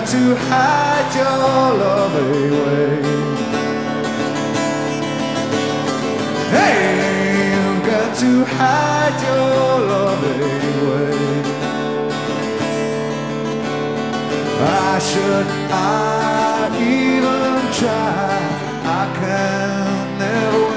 to hide your love away. Hey, you've got to hide your love away. Should I even try? I can never